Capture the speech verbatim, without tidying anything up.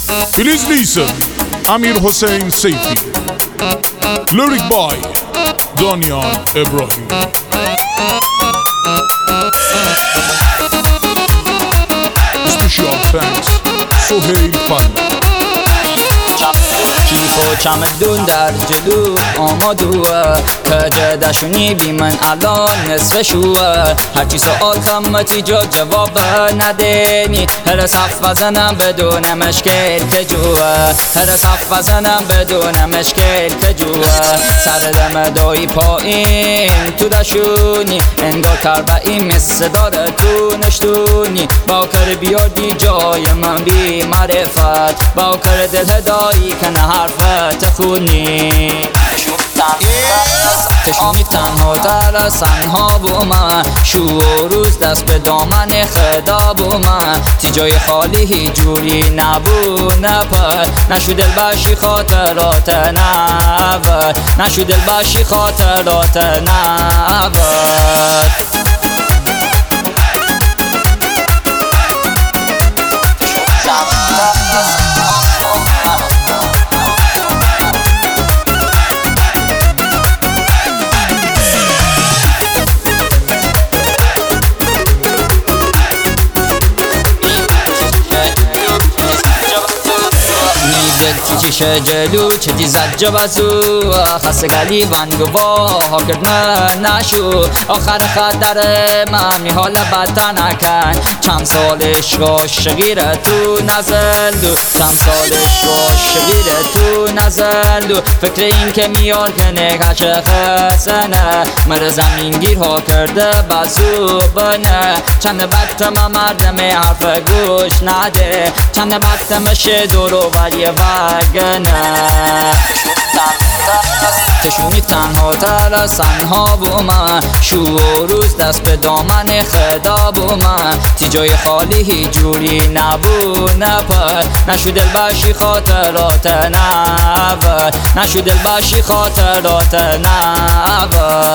Please listen, Amir Hossein Seifi. Lyric by Donian Ibrahim. Special thanks, Sohail Fahmy. کیف و چمدون در جلو آمدوه که جدشونی بی من الان نصفشوه هرچی سؤال خمتی جا جواب ندینی هر صف بزنم بدون مشکل که جوه هر صف بزنم بدون مشکل که جوه سر دم دایی پایین تو دشونی انگار کربعی مثل داره تو نشتونی باکر بیادی جای من بی معرفت باکر دل هدایی که نه حرفت خونی تشونی تنها تر از تنها با من شو و روز دست به دامن خدا با من تی جای خالی هیچ جوری نبو نپر نشو دل باشی خاطرات نبر نشو دل باشی خاطرات نبر چه جلو چه دی زجا بزو خستگلی ونگو با ها کرد من نشو آخر خطر من می حال بدتر نکن چند سالش عاشقیره تو نزندو چند سالش عاشقیره تو نزندو فکر این که میار که نگهش خسنه مر زمینگیر ها کرده بزو بنه چند بدتم مردم حرف گوش نده چند بدتم شدورو ولی وگه تشونی تنها تر از تنها با من شو و روز دست به دامن خدا با من تی جای خالی هیچ جوری نبو نپر نشو دل باشی خاطرات نبر نشو دل باشی خاطرات نبر